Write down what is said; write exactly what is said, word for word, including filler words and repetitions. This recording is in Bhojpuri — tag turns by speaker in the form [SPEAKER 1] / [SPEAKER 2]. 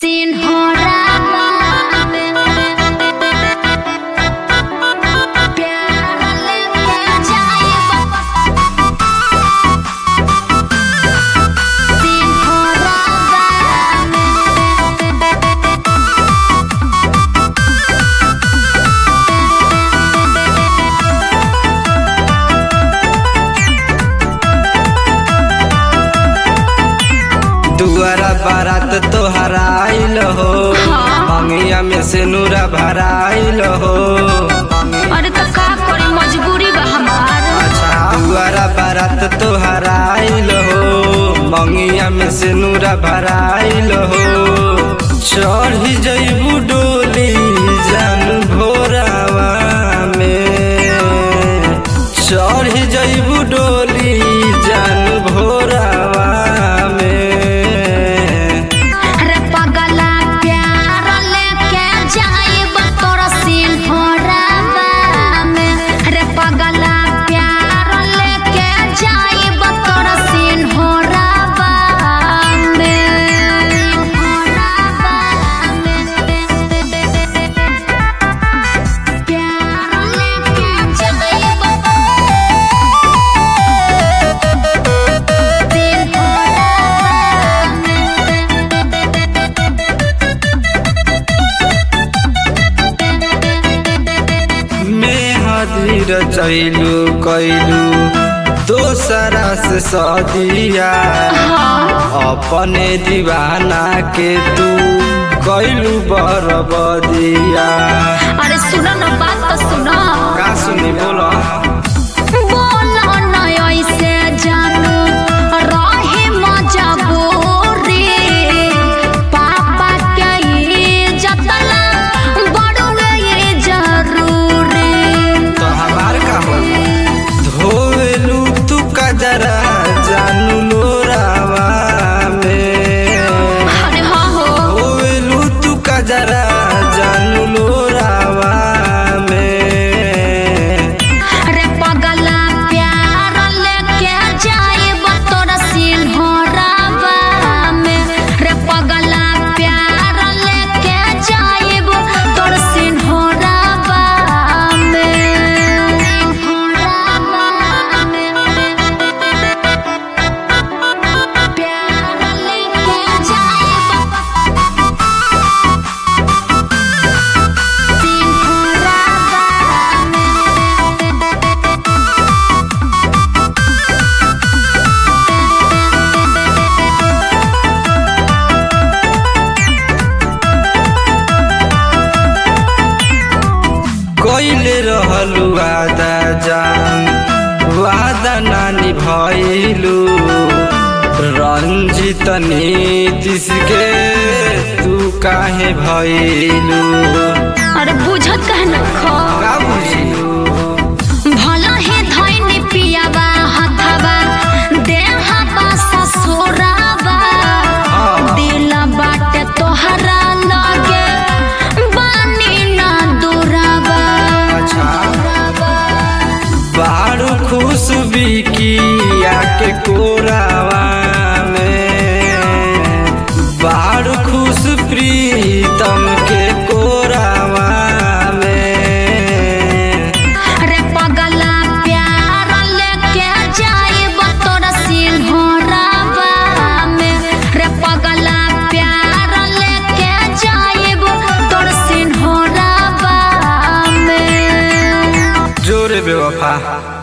[SPEAKER 1] दुआरा बारात तोहर आइल हो, मंगिया में से नूरा भराइल हो।
[SPEAKER 2] अरे तो का करी, मजबूरी बा हमार।
[SPEAKER 1] अच्छा दुआरा बारात तोहर आइल हो, मंगिया में से नूरा भराइल हो। चढ़ी जइबू डोली जान भोरावा में, चढ़ी जइबू डोली जान भोरावा में। चैलू कैलू दोसरा से सदिया, अपने दीवाना के तू कैलू बरबदिया।
[SPEAKER 2] अरे सुनो ना, बात तो सुनो।
[SPEAKER 1] का सुनी बोलो
[SPEAKER 2] बोलो ना ऐसे जानू रहे मजबूरी, पापा के इज्जत ला बड़ुए ये जरूरी।
[SPEAKER 1] तो हमार का हो धोवेलू तू कजरा जानू लोरावा में।
[SPEAKER 2] अरे हाँ हो
[SPEAKER 1] धोवेलू तू कजरा जानू लोरावा में।
[SPEAKER 2] रे पगला प्यार लेके जाइब तोरा सिंहरावा में, रे पगला प्यार लेके जाइब तोरा सिंहरावा में। प्यार लेके जाइब
[SPEAKER 1] कोइले रहलू वादा जान, वादा नानी भइलू। रंजित नीतिश के तू काहे भइलू।
[SPEAKER 2] अरे बुझत कहे न खो
[SPEAKER 1] का बुझिलू
[SPEAKER 2] भला हे धइनी पियावा हथावा देहावा ससुरावा। दिल बाटे तोहरा लगे बानी ना दुरावा।
[SPEAKER 1] अच्छा बारू खुश बिकिया के कोरावा में, बारू खुश प्रीतम के कोरावा में।
[SPEAKER 2] रे पगला प्यार लेके जाइब तोरा सिंहरावा में, रे पगला प्यार लेके जाइब तोरा सिंहरावा में।
[SPEAKER 1] जोरे बेवफा।